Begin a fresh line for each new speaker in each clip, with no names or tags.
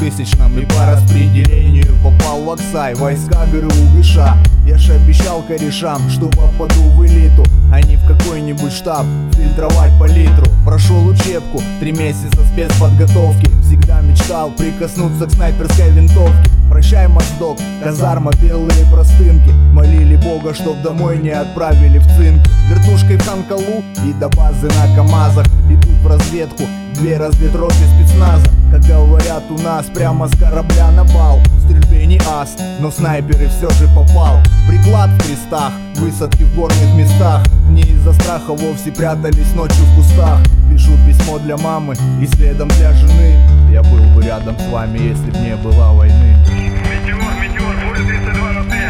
2000-м и по распределению попал в Аксай, войска ГРУ ГШ. Я ж обещал корешам, что попаду в элиту, а не в какой-нибудь штаб фильтровать по литру. Прошел учебку, 3 месяца спецподготовки. Всегда мечтал прикоснуться к снайперской винтовке. Прощай, Моздок, казарма, белые простынки. Молили Бога, чтоб домой не отправили в цинки. Вертушкой в Ханкалу и до базы на КамАЗах. Идут в разведку 2 разведроты спецназа. Как говорят у нас, прямо с корабля на бал. В стрельбе не ас, но в снайперы все же попал. Приклад в крестах, высадки в горных местах. Не из-за страха вовсе прятались ночью в кустах. Пишу письмо для мамы и следом для жены. Я был бы рядом с вами, если б не было войны.
Метеор, буря 32 на 5.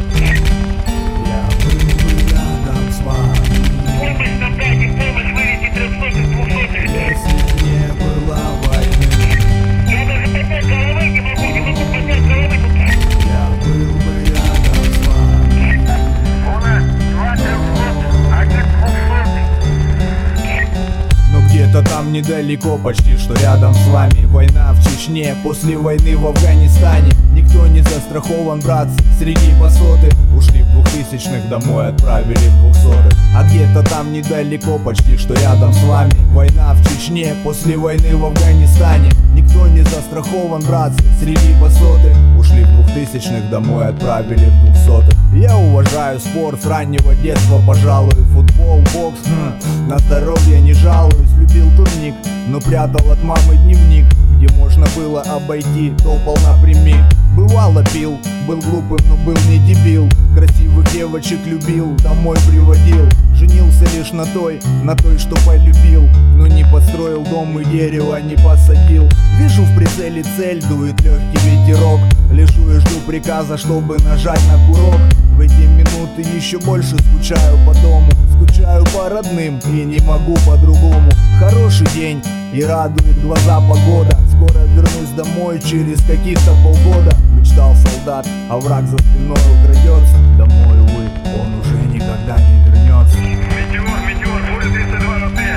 Я был бы рядом с вами,
Помощь нам дайте, помощь, вывести 300-200.
если б не было войны.
Я даже поднять головы не могу поднять головы тут.
Я был бы рядом с вами.
У нас 2 300, 1 200.
Но где-то там недалеко, почти что рядом с вами. Война в Чечне, после войны в Афганистане. Никто не застрахован, братцы, среди басоты. Ушли в 2000-х, домой отправили в 200-х. А где-то там недалеко, почти что рядом с вами. Война в Чечне, после войны в Афганистане. Никто не застрахован, братцы, среди басоты. Ушли в 2000-х, домой отправили в 200-х. Я уважаю спорт с раннего детства, пожалуй. Футбол, бокс, на здоровье не жалуюсь. Любил турник, но прятал от мамы дневник, где можно было обойти, топал напрямик. Бывало пил, был глупым, но был не дебил. Красивых девочек любил, домой приводил. Женился лишь на той, что полюбил. Но не построил дом и дерево не посадил. Вижу в прицеле цель, дует легкий ветерок. Лежу и жду приказа, чтобы нажать на курок. В эти минуты еще больше скучаю по дому. Скучаю по родным и не могу по-другому. Хороший день и радует глаза погода. Скоро вернусь домой через каких-то полгода. Мечтал солдат, а враг за спиной украдется. Домой, увы, он уже никогда не вернется.
Метеор, буря 32 на 5.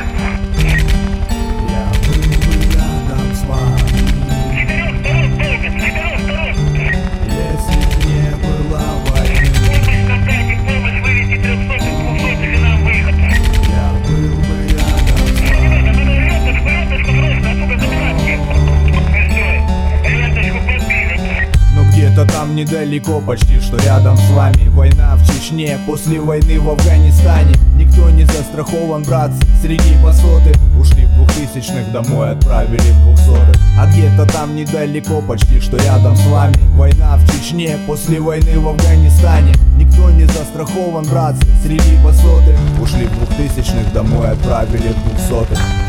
Я был бы рядом с вами,
4 сторон,
если б не было войны.
помощь нам дайте, помощь, вывести 300-200, и нам выход.
Я был бы рядом с вами.
Ленточку просто, оттуда забирать всех. Все, ленточку подбили.
Но где-то там недалеко, почти что рядом с вами. Война в Чечне, после войны в Афганистане. Никто не застрахован, братцы, среди басоты. Ушли в 2000-х, домой отправили в 200-х. А где-то там недалеко, почти что рядом с вами. Война в Чечне, после войны в Афганистане. Никто не застрахован, братцы, среди басоты. Ушли в 2000-х, домой отправили в 200-х.